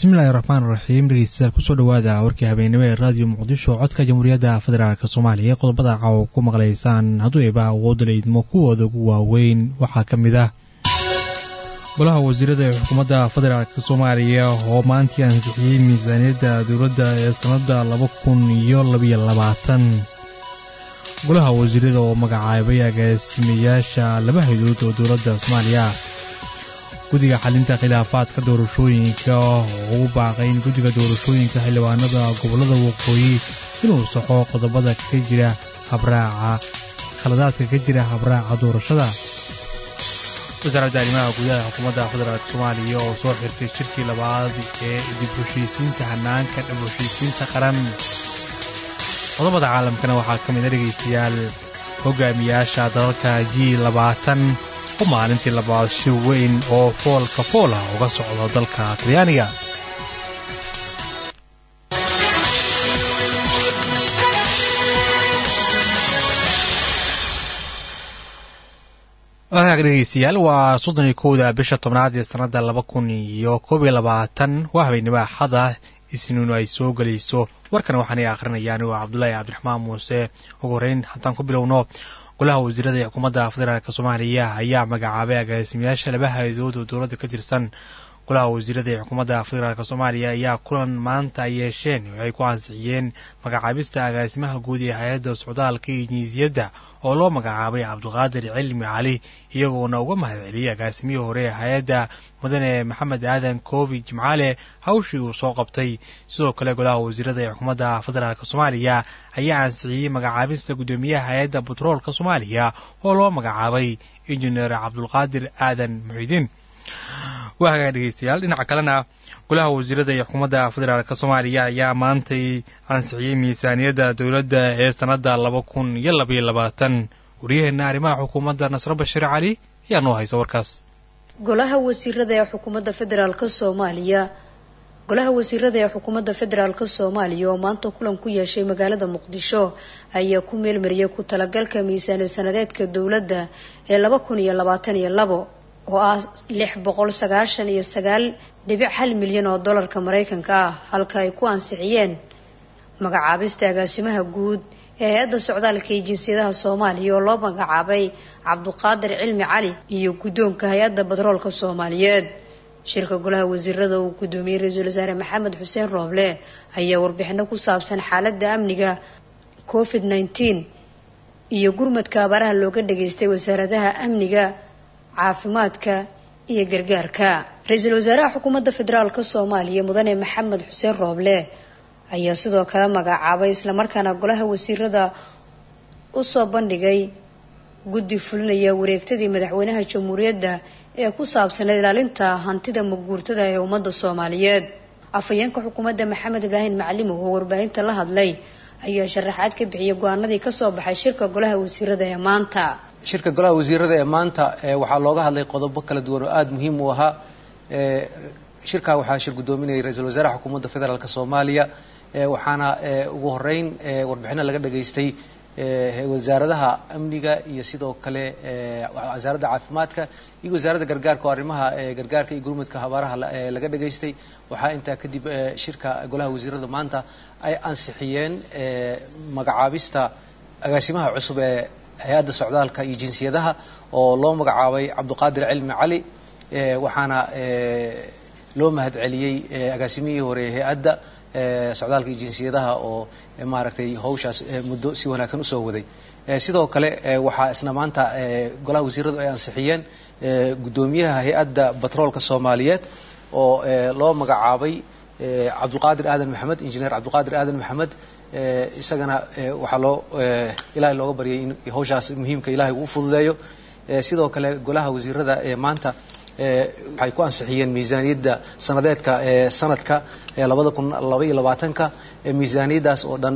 bismillaahi raxmaani raxiim dhegeystayaal kusoo dhawaada warkii habeenimo ee raadiyo muqdisho codka jamhuuriyadda federaalk soomaaliya qodobada caawa ku maqlaysaan hadduu eeba awoodda la idmo kuwooda ugu waaweyn waxaa ka mid ah golaha wasiirada ee xukuumadda federaalk soomaaliya oo maantii ansixiyey miisaaniyadda dowladda ee sannadda 2022 golaha wasiirada oo magacaabay agaasimayaasha laba hay'adood oo dowladda soomaaliya guddiga xalinta khilaafaadka doorashooyinka oo ugu baaqay in guddiga doorashooyinka xildhibaanada gobollada waqooyi inuu saxo qodobada ka jira khaladaadka ka jira habraaca doorashada wasaaradda arrimaha gudaha xukuumadda federaalk soomaaliya oo soo xirtay shirkii labaad ee dib heshiisiinta hanaanka dhab heshiisiinta qaran qodobada caalamkana waxaa ka mid a dhegaystayaal hogaamiyaasha dalalka G20 oo maalintii labaad shir weyn oo foolka fool ah uga socda dalka Talyaaniga dhegeystayaal waa 31 bisha 10 ee sanadda 2022 waa habeenimo axad ah isniinu ay soo galayso warkan waxaan akhrinayaan waa Cabdullaahi Cabdiraxmaan Muuse ugu horeyn haddaan ku bilowno golaha wasiirada ee xukuumadda federaalk Soomaaliya ayaa magacaabay agaasimayaasha laba hay'adood oo dowladda ka tirsan golaha wasiirada ee xukuumadda federaalk Soomaaliya ayaa kulan maanta yeesheen waxay ku ansixiyeen magacaabista agaasimaha guud ee hay'adda socdaalka iyo jinsiyadda oo loo magacaabay Cabdiqaadir Cilmi Cali iyagoona uga mahadceliyay agaasimihii hore ee hay'adda mudane Maxamed Aadan Koofi Jimcaale hawshii uu soo qabtay sidoo kale golaha wasiirada ee xukuumadda federaalk Soomaaliya ayaa ansixiyay magacaabista gudoomiyaha hay'adda batroolka Soomaaliya oo loo magacaabay injineer Cabdulqaadir Aadan Muxidiin waaga dhegeystayaal dhinaca kalena golaha wasiirada ee xukuumadda federaalk Soomaaliya ayaa maantay ansixiyay miisaaniyadda dowladda ee sanadda 2022 wariyaheena arrimaha xukuumadda Nasr Bashir Cali ayaa noo haysa warkaas golaha wasiirada ee xukuumadda federaalk Soomaaliya oo maanta kulan ku yeeshay magaalada Muqdisho ayaa ku meelmariyay ku talagalka miisaaniyad sanadeedka dowladda ee 2022 oo ah 699.1 milyan oo dollarka Mareykanka ah halka ay ku ansixiyeen magacaabista agaasimaha guud ee hay'adda socdaalka iyo jinsiyadaha Soomaaliya oo loo magacaabay Cabdiqaadir Cilmi Cali iyo gudoonka hay'adda batroolka Soomaaliyeed shirka golaha wasiirada uu gudoomiyay ra'iisul wasaare Maxamed Xuseen Rooble ayaa warbixino ku saabsan xaaladda amniga COVID-19 iyo gurmadka abaaraha looga dhageystay wasaaradaha amniga caafimaadka iyo gargaarka ra'iisul wasaaraha xukuumadda federaalk Soomaaliya mudane Maxamed Xuseen Rooble ayaa sidoo kale magacaabay isla markaana golaha wasiirada u soo bandhigay guddi fulinaya wareegtadii madaxweynaha jamhuuriyadda ee ku saabsan ilaalinta hantida maguurtada ee ummadda Soomaaliyeed afayeenka xukuumadda Maxamed Ibrahim Macalimo oo warbaahinta la hadlay ayaa sharaxaad ka bixiyay go'aanadii ka soo baxay shirka golaha wasiirada ee maanta shirka golaha wasiirada ee maanta waxaa looga hadlay qodobo kala duwan oo aad muhiim u ahaa shirka waxaa shir gudoominayay ra'iisul wasaaraha xukuumadda federaalk Soomaaliya waxaana ugu horeyn warbixino laga dhageystay wasaaradaha amniga iyo sidoo kale wasaaradda caafimaadka iyo wasaaradda gargaarka oo arrimaha gargaarka iyo gurmadka abaaraha laga dhageystay waxaa intaa kadib shirka golaha wasiirada maanta ay ansixiyeen magacaabista agaasimaha cusub ee hay'adda socdaalka iyo jinsiyadaha oo loo magacaabay Cabdiqaadir Cilmi Cali waxaana loo mahadceliyay agaasimihii hore ee hay'adda socdaalka iyo jinsiyadaha oo maaragtay hawshaas muddo si wanaagsan u soo waday sidoo kale waxaa isna maanta golaha wasiiradu ay ansixiyeen gudoomiyaha hay'adda batroolka Soomaaliyeed oo loo magacaabay Cabdulqaadir Aadan Maxamed injineer Cabdulqaadir Aadan Maxamed isagana waxaa loo ilaahay looga baryay in hawshaas muhiimka ilaahay uu fududeeyo sidoo kale golaha wasiirada maanta waxay ku ansixiyeen miisaaniyadda sanadeedka sanadka 2022 miisaaniyadaas oo dhan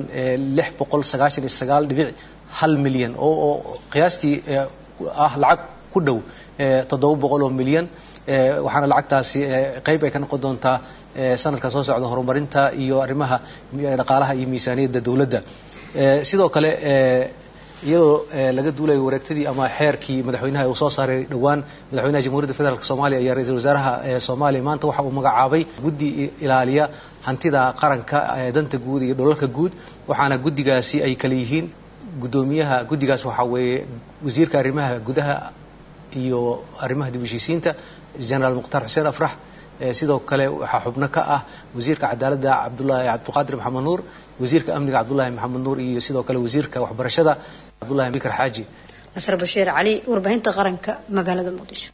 699.1 milyan oo qiyaastii ah lacag ku dhow 700 milyan waxaana lacagtaasi qayb ay ka noqon doontaa sanadka soo socda horumarinta iyo arrimaha dhaqaalaha iyo miisaaniyadda dawladda sidoo kale iyadoo laga duulayo wareegtadii ama xeerkii madaxweynaha uu soo saaray dhawaan madaxweynaha jamhuuriyadda federaalk Soomaaliya iyo ra'iisul wasaaraha Soomaaliya maanta waxa uu magacaabay guddi ilaaliya hantida qaranka danta guud iyo dhulalka guud waxaana guddigaasi ay kala yihiin gudoomiyaha guddigaas waxa weeye wasiirka arrimaha gudaha iyo arrimaha dib u heshiisiinta General Mukhtar Xuseen Afrax sidoo kale waxa xubno ka ah wasiirka cadaaladda Cabduqaadir Maxamed Nuur wasiirka amniga Cabdullaahi Maxamed Nuur iyo sidoo kale wasiirka waxbarashada Cabdullaahi Bikar Xaaji. Nasr Bashiir Cali warbaahinta qaranka magaalada Muqdisho.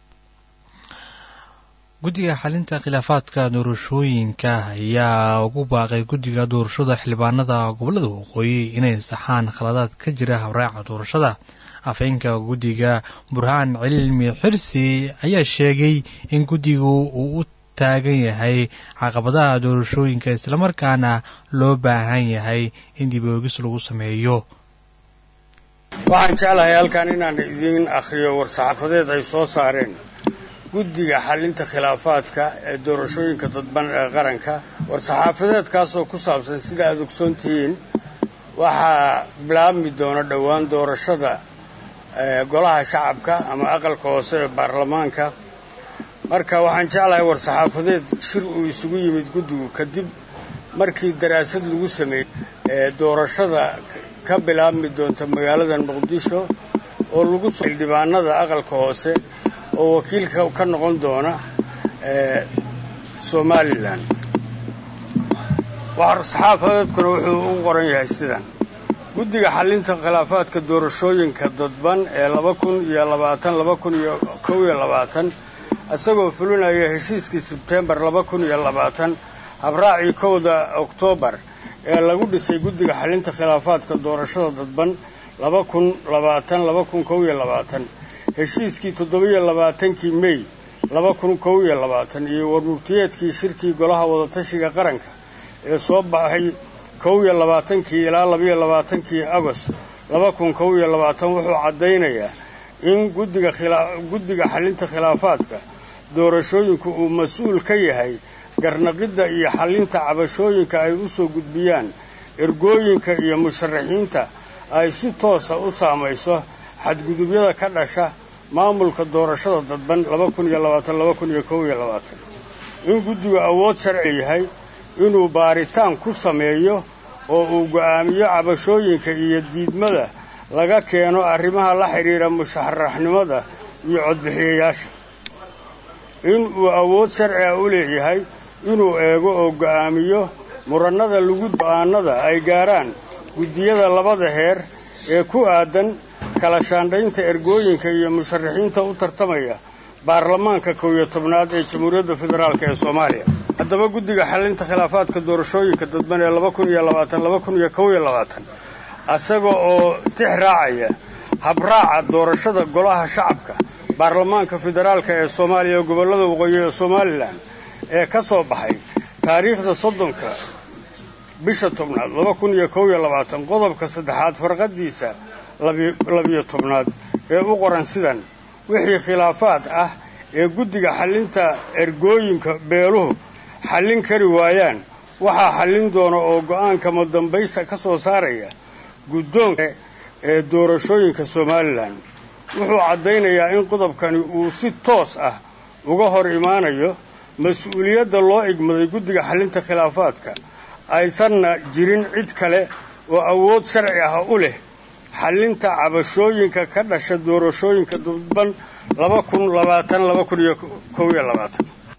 guddiga xalinta khilaafaadka doorashooyinka ayaa ugu baaqay guddiga doorashada xildhibaanada gobolada waqooyi inay saxaan khaladaad ka jira habraaca doorashada. afeenka guddiga Burhaan Cilmi Xirsi ayaa sheegay in guddigu uu u taagan yahay caqabadaha doorashooyinka isla markaana loo baahan yahay in dib u eegis lagu sameeyo. waxaan jeclahay halkan inaan idin akhriyo war-saxaafadeed ay soo saareen guddiga xalinta khilaafaadka ee doorashooyinka dadban ee qaranka. war-saxaafadeedkaasoo ku saabsan sida aad ogsoon tihiin waxaa bilaabmi doona dhowaan doorashada golaha shacabka ama aqalka hoose ee baarlamaanka. marka waxaan jeclahay war-saxaafadeed shir uu isugu yimid guddigu kadib markii daraasad lagu sameeyey doorashada ka bilaabmi doonta magaalada Muqdisho oo lagu soo xildhibaanada aqalka hoose oo wakiilka ka noqon doona Somaliland. war-saxaafadeedkuna wuxuu u qoran yahay sidan: guddiga xalinta khilaafaadka doorashooyinka dadban ee 2020-2021 asagoo fulinaya heshiiskii Sebtembar 2020 habraacii 1 Oktoobar ee lagu dhisay guddiga xalinta khilaafaadka doorashada dadban 2020-2021 heshiiskii 27 May 2021 iyo warmurtiyeedkii shirkii golaha wadatashiga qaranka ee soo baxay 21 ilaa 22 Agost 2021 wuxuu cadeynayaa in guddiga xalinta khilaafaadka doorashooyinku uu mas'uul ka yahay garnaqida iyo xalinta cabashooyinka ay u soo gudbiyaan ergooyinka iyo musharaxiinta ay si toos ah u saamayso xadgudubyada ka dhasha maamulka doorashada dadban 2020-2021 in guddigu awood sharci yahay inuu baaritaan ku sameeyo oo uu go'aamiyo cabashooyinka iyo diidmada laga keeno arrimaha la xiriira musharaxnimada iyo codbixiyayaasha in uu awood sharci ah u leeyahay inuu eego oo go'aamiyo muranada lagu go'aanada ay gaaraan guddiyada labada heer ee ku aadan kala shaandhaynta ergooyinka iyo musharaxiinta u tartamaya baarlamaanka 11aad ee Jamhuuriyadda Federaalk ee Soomaaliya. haddaba guddiga xalinta khilaafaadka doorashooyinka dadban ee 2020-2021 asaga oo tixraacaya habraaca doorashada golaha shacabka baarlamaanka federaalka ee Soomaaliya gobolada waqooyi ee Somaliland ee ka soo baxay taariikhda 30 bisha 10 2021 qodobka 3 farqadiisa 12 ee u qoran sidan: wixii khilaafaad ah ee guddiga xalinta ergooyinka beeluhu xallin kari waayaan waxaa xallin doona oo go'aanka madambaysa ka soo saaraya guddoonka ee doorashooyinka Somaliland. wuxuu cadeynayaa in qodobkani uu si toos ah uga hor imaanayo mas'uuliyadda loo igmaday guddiga xalinta khilaafaadka aysanna jirin cid kale oo awood sharci ah u leh xalinta cabashooyinka ka dhasha doorashooyinka dadban 2020-2021.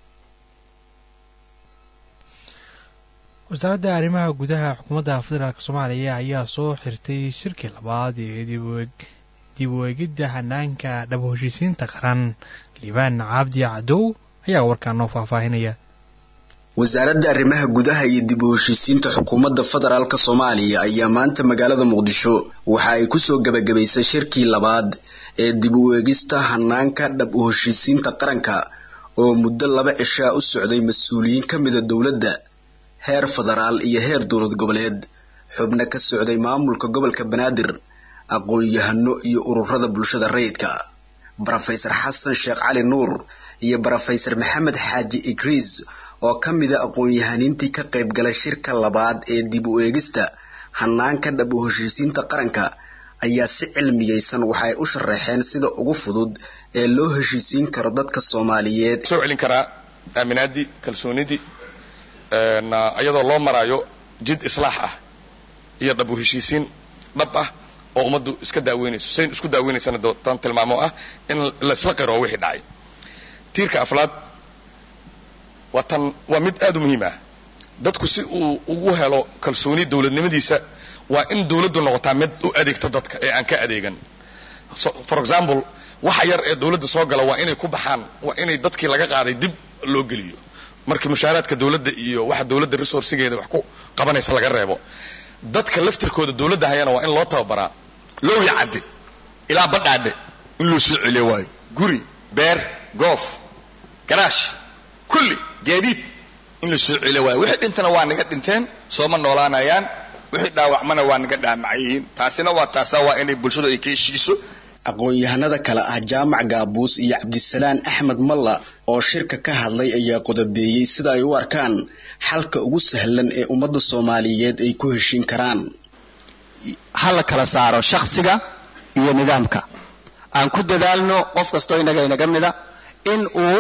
wasaaradda arrimaha gudaha xukuumadda federaalk Soomaaliya ayaa soo xirtay shirkii labaad ee dib u eegidda hanaanka dhab u heshiisiinta qaran. Liibaan Cabdi Cadow ayaa warkaan noo faahfaahinaya. wasaaradda arrimaha gudaha iyo dib u heshiisiinta xukuumadda federaalk Soomaaliya ayaa maanta magaalada Muqdisho waxa ay ku soo gabagabaysay shirkii labaad ee dib u eegista hanaanka dhab u heshiisiinta qaranka oo muddo 2 cisho u socday mas'uuliyiin ka mid ah dawladda heer federaal iyo heer dowlad goboleed, xubno ka socday maamulka gobolka Banaadir, aqoon-yahano iyo ururada bulshada rayidka. Professor Xasan Sheekh Cali Nuur iyo Professor Maxamed Xaaji Idriis oo ka mid ah aqoon-yahaniintii ka qayb galay shirka labaad ee dib u eegista hanaanka dhab u heshiisiinta qaranka ayaa si cilmiyeysan waxay u sharaxeen sida ugu fudud ee loo heshiisiin karo dadka Soomaaliyeed soo celin kara aaminaadi kalsoonidi ayadoo loo marayo jid islaax ah iyo dab u heshiisiin dhab ah oo umadu iska daaweynayso sayn isku daaweynaysan tan tilmaamo ah in la isla qiro wixii dhacay tiirka aflaad waa mid aad u muhiim ah dadku si uu ugu helo kalsooni dawladnimadiisa waa in dawladdu noqotaa mid u adeegta dadka ee aan ka adeegan for example waxa yar ee dawladda soo gala waa inay ku baxaan waa inay dadkii laga qaaday dib loo geliyo markii mushaaraadka dawladda iyo waxa dawladda resourcegeeda wax ku qabanaysa laga reebo dadka laftirkooda dawladda hayana waa in loo tababaraa loo yacade ilaa badhaadhe in loo soo celiyo waayo guri beer goof garaash kulli gaadiid in la soo celiyo waayo wixii dhintana waa naga dhinteen sooma noolaanayaan wixii dhaawacmana waa naga dhaamacayiin taasina waa inay bulshadu ay ka heshiiso aqoon-yahanada kale ah Jaamac Gaabuus iyo Cabdisalaan Axmed Malla oo shirka ka hadlay ayaa qodobeeyay sida ay u arkaan xalka ugu sahlan ee ummadda Soomaaliyeed ay ku heshiin karaan hal kala saaro shakhsiga iyo nidaamka aan ku dadaalno qof kasto inaga mida in uu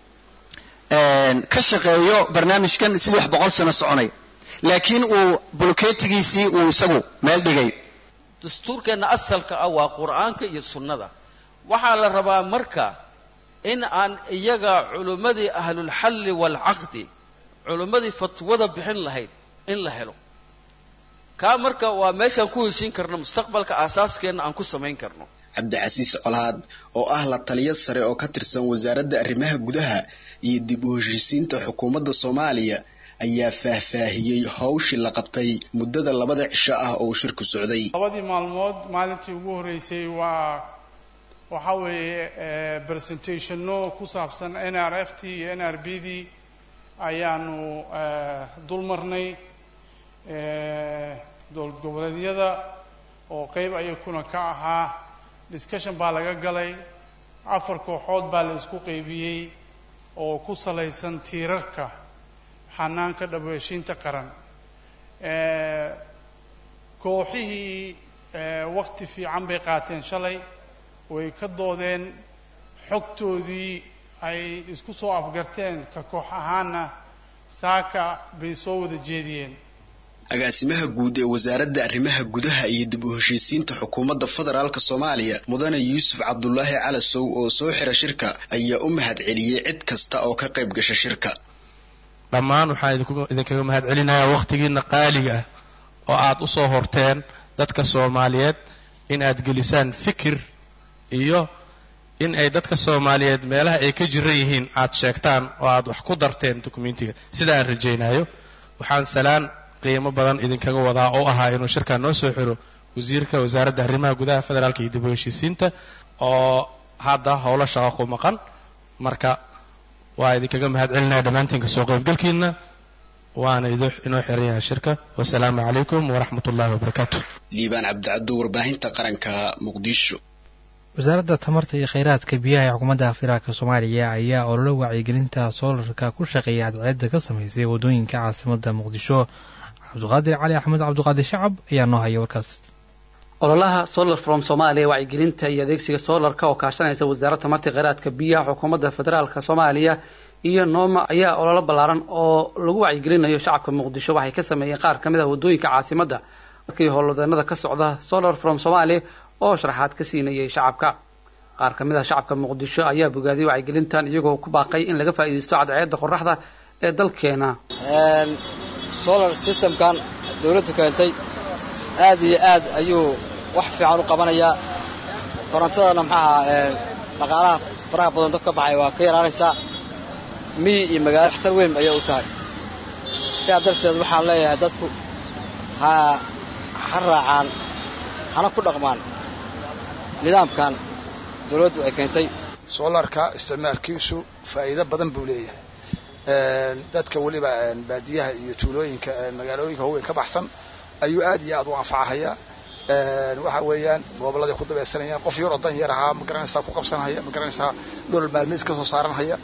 ka shaqeeyo barnaamijkan sidii wax 100 sano soconay laakiin uu blokeetigiisii uu isagu meel dhigay dastuurkeena asalka ah waa quraanka iyo sunnada waxa la rabaa marka in aan iyaga culimadii ahlul hal wal aqd culimadii fatwada bixin lahayd in la helo ka marka waa meeshan ku heshiin karno mustaqbalka asaaskeena aan ku sameyn karno Cabdicasiis Colaad oo ah la taliye sare oo ka tirsan wasaaradda arrimaha gudaha iyo dib u heshiisiinta xukuumadda Soomaaliya ayaa faahfaahiyay hawshii la qabtay muddada 2 cisho ah oo shirku socday. labadii maalmood maalintii ugu horeysay waxa weeye presentation ku saabsan NRFT iyo NRBD ayaanu dulmarnay dowlad goboleedyada oo qayb ayakuna ka ahaa discussion baa laga galay 4 kooxood baa la isku qaybiyay oo ku salaysan tiirarka xanaanka dhaweeshinta qaran kooxihii waqti fiican bay qaateen shalay way ka doodeen xogtoodii ay isku soo afgarteen ka koox ahaana saaka bay soo wada jeediyeen agaasimaha guud ee wasaaradda arrimaha gudaha iyo dib u heshiisiinta xukuumadda federaalka Soomaaliya mudane Yuusuf Cabdullaahi Calasow oo soo xira shirka ayaa u mahad celiyay cid kasta oo ka qayb gashay shirka dhammaan waxaan idinkaga mahad celinayaa waqtigiina qaaliga ah oo aad u soo horteen dadka Soomaaliyeed in aad gelisaan fikir iyo in ay dadka Soomaaliyeed meelaha ay ka jiran yihiin aad sheegtaan oo aad wax ku darteen dokumentiga sida aan rajaynayo waxaan salaan qiimo badan idinkaga wadaa oo ahaa inuu shirka noo soo xiro wasiirka wasaaradda arrimaha gudaha federaalka iyo dib u heshiisiinta oo hadda howlo shaqo ku maqan marka waa idinkaga mahad celinayaa dhammaantiin ka soo qaybgalkiina waana inoo xiran yahay shirka wassalaamu calaykum waraxmatullaahi wabarakaatuh liibaan cabdicabdu warbaahinta qaranka muqdisho wasaaradda tamarta iyo kheyraadka biyaha ee xukuumadda federaalka Soomaaliya ayaa olole wacyigelinta soolarka ku shaqeeya cadceedda ka sameysay wadooyinka caasimadda Muqdisho Cabduqaadir Cali Axmed Cabduqaadir Shacab ayaa noo haya warkaas ololaha Solar from Somalia wacyigelinta iyo adeegsiga soolarka oo kaashanaysa wasaaradda tamarta iyo kheyraadka biyaha xukuumadda federaalka Soomaaliya iyo Nooma ayaa olole ballaaran oo lagu wacyigelinayo shacabka Muqdisho waxay ka sameeyeen qaar kamid ah wadooyinka caasimadda markii howlwadeenada ka socda Solar from Somalia oo sharaxaad ka siinayay shacabka qaar kamid ah shacabka Muqdisho ayaa bogaadiyay wacyigelintan iyagoo ku baaqay in laga faa'iideysto cadceedda qorraxda ee dalkeena solar system kan dawladdu keentay aad iyo aad ayuu wax fiican u qabanayaa korontadana dhaqaalaha faraha badan dadka baxay waa ka yaraanaysaa miyi iyo magaalo waxtar weyn ayay u tahay sidaa darteed waxaan leeyahay dadku ha raacaan hana ku dhaqmaan nidaamkan dawladdu ay keentay solarka isticmaalkiisu faa'iido badan buu leeyahay dadka waliba baadiyaha iyo tuulooyinka magaalooyinka weyn ka baxsan ayuu aad iyo aad u anfacayaa waxa weeyaan goboladii ku dabeesanayaan qof yar oo dan yar ahaa ma garanaysaa ku qabsanaya ma garanaysaa dhul maalmeed ka soo saaranaya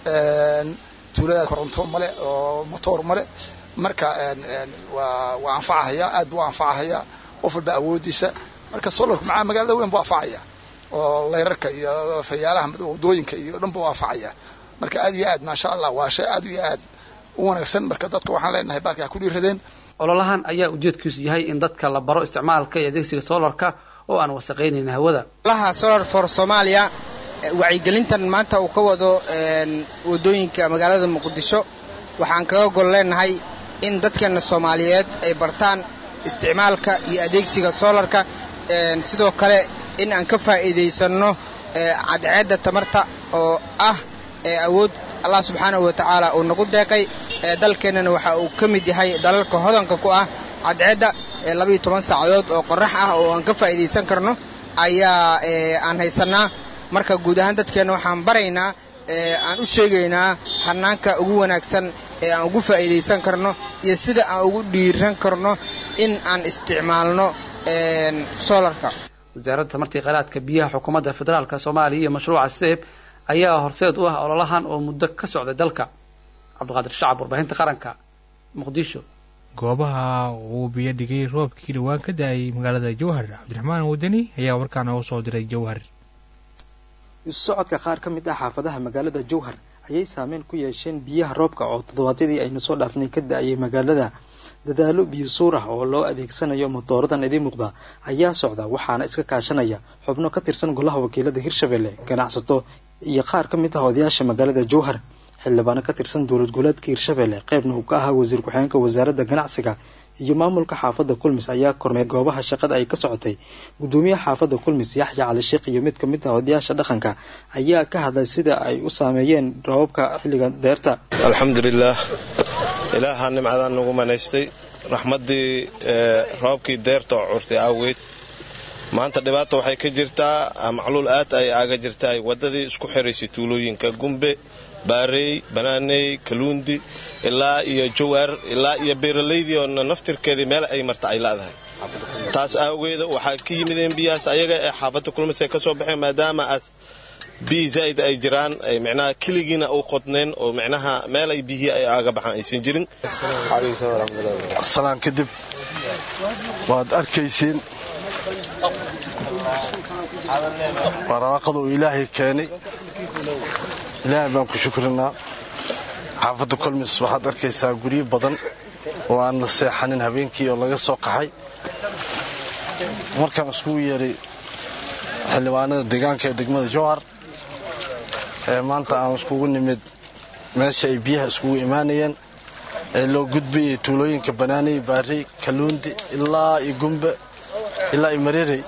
tuulada koronto male oo motor male marka waa anfacaya aad buu anfacaya qof walba awoodiisa marka solarku macaa magaalada weyn buu afacaya oo leerarka iyo fayaalaha wadooyinka iyo dhan buu afacaya marka aad iyo aad maasha Allah waa shay aad iyo aad u wanaagsan marka dadku waxaan leenahay baalka ku dhiiradeen ololahan ayaa ujeedkiisu yahay in dadka la baro isticmaalka iyo adeegsiga solarka oo aan wasaqaynayn hawada laha Solar for Somalia wacyigelintan maanta uu ka wado wadooyinka magaalada Muqdisho waxaan kaga gol leenahay in dadkeena Soomaaliyeed ay bartaan isticmaalka iyo adeegsiga solarka sidoo kale in aan ka faa'iideysano cadceedda tamarta oo awood Allah subhanahu wa ta'ala uu nagu deeqay dalkeenana waxa uu kamid yahay dalalka hodanka ku ah cadceedda 12 saacadood oo qorrax ah oo aan ka faa'iideysan karno ayaa aan haysanaa marka guud ahaan dadkeena waxaan baraynaa aan u sheegaynaa hanaanka ugu wanaagsan ee aan ugu faa'iideysan karno iyo sida aan ugu dhiiran karno in aan isticmaalno solarka wasaaradda tamarta kheyraadka biyaha xukuumadda federaalka Soomaaliya iyo mashruuca SAFE ayaa horseed u ah ololahan oo muddo ka socday dalka Cabdiqaadir Shacab warbaahinta qaranka Muqdisho goobaha uu biyo dhigay roobkii dhawaan ka daayay magaalada Jowhar Cabdiraxmaan Wadani ayaa warkaan u soo diray Jowhar socodka qaar ka mid ah xaafadaha magaalada Jowhar ayay saameyn ku yeesheen biyaha roobka oo toddobaadkii aynu soo dhaafnay ka daayay magaalada dadaalo biyo suur ah oo loo adeegsanayo motooradan idin muuqda ayaa socda waxaana iska kaashanaya xubno ka tirsan golaha wakiilada Hirshabelle ganacsato iyo qaar ka mid ah odayaasha magaalada Jowhar xildhibaan ka tirsan dowlad goboleedka Hirshabelle qaybna uu ka ahaa wasiir ku-xigeenka wasaaradda ganacsiga iyo maamulka xaafadda Kulmis ayaa kormeer goobaha shaqada ay ka socotay gudoomiyaha xaafadda Kulmis Yaxya Cali Sheekh iyo mid ka mid ah odayaasha dhaqanka ayaa ka hadlay sida ay u saameeyeen roobka xilliga deerta alxamdulillah ilaaha nimcadan nagu manaystay raxmadii roobkii deerta oo curtay awgeed maanta dhibaato waxay ka jirtaa macluul aad ay aaga jirtaa wadadii isku xiraysay tuulooyinka Gumbe Baarey Banaaney Kaluundi ilaa iyo Jowhar ilaa iyo beeraleydii oo naftirkeedii meel ay marta ay laadahay taas awgeed waxa ka yimideen biyaas ayaga ee xaafadda Kulmis ay ka soo baxeen maadaama biyo zaid ay jiraan ay macnaha kiligiina oo qodneen oo macnaha meel ay biyo ay aaga baxaan aysan jirin aslaan kadib waad arkaysiin waraaqadu ilaahay keenay ilaahay baan ku shukrinaa xaafadda Kulmis waxaad arkaysaa guriyo badan oo aan la seexanin habeenkii oo laga soo qaxay markaan isku yeeray xildhibaanada deegaanka ee degmada Jowhar maanta aan iskugu nimid meesha ay biyaha iskugu imaanayeen ee loo gudbiyay tuulooyinka Banaaney Baarey Kaluundi ilaa iyo Gumbe ilaa iyo Mareerey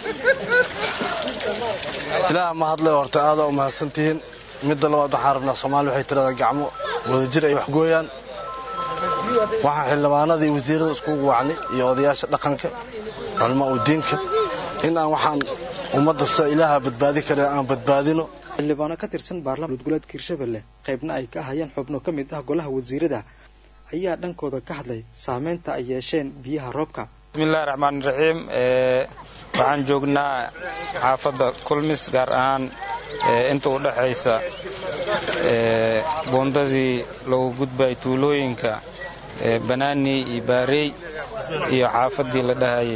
ilaa ma hadlay horta aad u mahadsantihiin midda labaad waxaan rabnaa Soomaaliya waxay tiraahdaa gacmo wadajir ay wax gooyaan waxaan xildhibaanada iyo wasiirada iskugu wacnay iyo odayaasha dhaqanka culimo diinka in aan waxaan ummadda sa ilaaha badbaadi kara aan badbaadino xildhibaano ka tirsan baarlamaanka gobolka Hirshabelle qaybna ay ka hayeen xubno ka mid ah golaha wasiirada ayaa dhankooda ka hadlay saameynta ay yeesheen biyaha roobka bismillaahir rahmaanir rahiim waxaan joognaa xaafadda Kulmis gaar ahaan inta u dhaxaysa boondadii lagu gudbay tuulooyinka Banaaney iyo Baarey iyo xaafadii la dhahay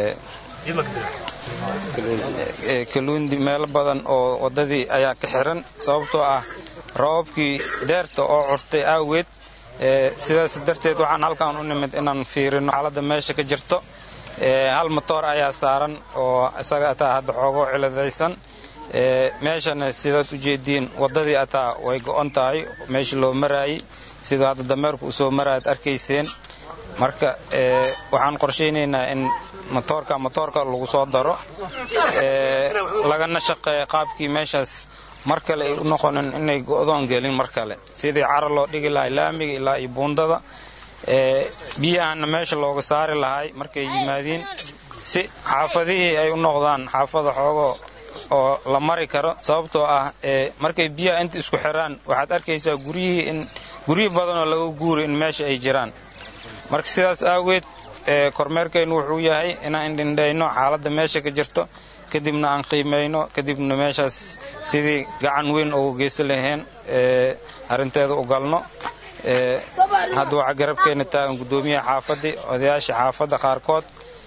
Kaluundi meel badan oo wadadii ayaa ka xiran sababtoo ah roobkii deerta oo curtay awgeed sidaas darteed waxaan halkaan u nimid inaan fiirino xaaladda meesha ka jirto hal motor ayaa saaran oo isaga taa hadda xoogo ciladaysan meeshana sidaad u jeediin wadadii ataa way go'on tahay meeshii loo maraayay sidoo hadda dameerku soo maraad arkayseen marka waxaan qorsheynaynaa in motorka lagu soo daro lagana shaqeeyo qaabkii meeshaas mar kale ay u noqonin inay go'doon gelin mar kale sidii cara loo dhigi lahay laamiga ilaa iyo buundada biyahana meesha looga saari lahay markay yimaadeen si xaafadihii ay u noqdaan xaafada xoogo oo la mari karo sababtoo ah markay biyaha inta isku xiraan waxaad arkaysaa guryo badan oo laga guuray in meesha ay jiraan marka sidaas awgeed kormeerkaynu wuxuu yahay inaan indhindhayno xaaladda meesha ka jirto kadibna aan qiimayno kadibna meeshaas sidii gacan weyn ugu geysan lahayn arrinteeda u galno hadda waxaa garabkeena taagan gudoomiyaha xaafadii odayaasha xaafadda qaarkood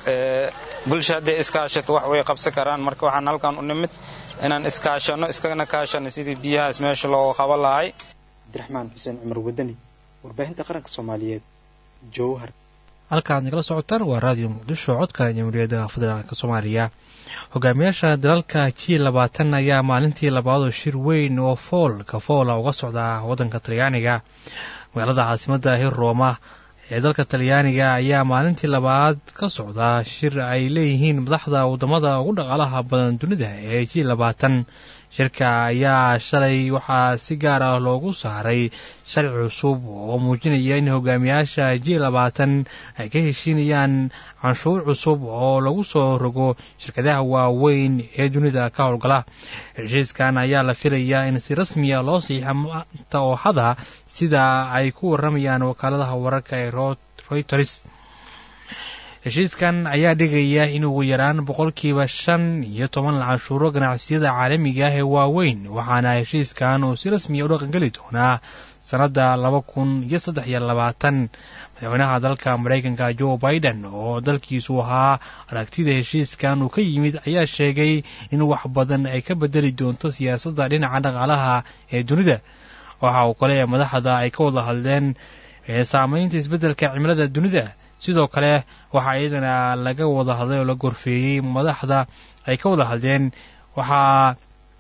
bulsha hadday iskaashato wax way qabsan karaan marka waxaan halkan u nimid inaan iskaashano iskana kaashano sidii biyahaas meesha loo qaban lahay. Cabdiraxmaan Xuseen Cumar Wadani, warbaahinta qaranka Soomaaliyeed, Jowhar. halkaad nagala socotaan waa raadiyo muqdisho codka jamhuuriyadda federaalka Soomaaliya. hogaamiyaasha dalalka G20 ayaa maalintii labaad oo shir weyn oo fool uga socda waddanka Talyaaniga. magaalada caasimadda Roma ee dalka Talyaaniga ayaa maalintii labaad ka socda shir ay leeyihiin madaxda wadamada ugu dhaqaalaha badan dunida ee G20. shirka ayaa shalay waxaa si gaar ah loogu saaray sharci cusub oo muujinaya in hogaamiyaasha G20 ay ka heshiinayaan canshuur cusub oo lagu soo rogo shirkadaha waaweyn ee dunida ka howlgala. heshiiskan ayaa la filayaa in si rasmi ah loo saxiixo maanta oo hada sida ay ku waramayaan wakaaladaha wararka ee Reuters. heshiiskan ayaa dhigaya in ugu yaraan 5% la canshuuro ganacsiyada caalamiga ah ee waaweyn, waxaana heshiiskan uu si rasmi ah u dhaqangeli doonaa sanadda 2023. madaxweynaha dalka Mareykanka Joe Biden oo dalkiisu ahaa aragtida heshiiskan uu ka yimid ayaa sheegay in wax badan ay ka bedeli doonto siyaasadda dhinaca dhaqaalaha ee dunida. waxa uu kale madaxda ay ka wada hadleen saamaynta isbeddelka cimilada dunida. sidoo kale waxa iyadana laga wada hadlay oo la gorfeeyay madaxda ay ka wada hadleen waxa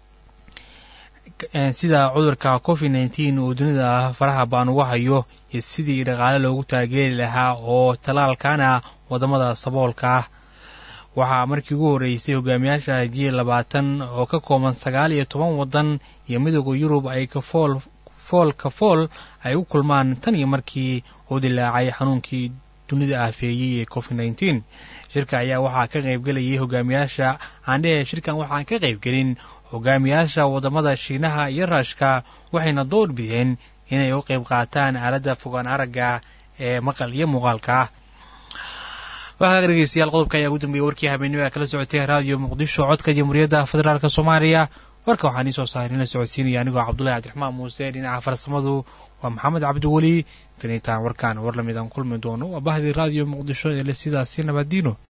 sida cudurka COVID-19 uu dunida faraha baan uga hayo iyo sidii dhaqaale loogu taageeri lahaa oo talaalkana wadamada saboolka ah. waxaa markii ugu horeysay hogaamiyaasha G20 oo ka kooban 19 wadan iyo midowga Yurub ay ka fool ay u kulmaan tan iyo markii uu dilaacay xanuunkii dunida aafeeyay ee COVID-19. shirka ayaa waxaa ka qaybgalayay hogaamiyaasha shirkan waxaan ka qaybgelin hogaamiyaasha wadamada Shiinaha iyo Ruushka, waxayna door bideen inay u qayb qaataan aaladda fogaan aragga ee maqal iyo muuqaalka. waxaa dhageystayaal qodobka ayaa ugu dambeeyay warkii habeenimo kala socotay raadiyo muqdisho codka jamhuuriyadda federaalka Soomaaliya. warka waxaan soo saarinay socodsiinaya anigoo Cabdullaahi Cabdiraxmaan Muuse, dhinaca farsamadu waa Maxamed Cabdi Wali. tanitaan warkaan war lamid aan kulmi doono waa bahdi raadiyo muqdisho ee sidaas nabadino.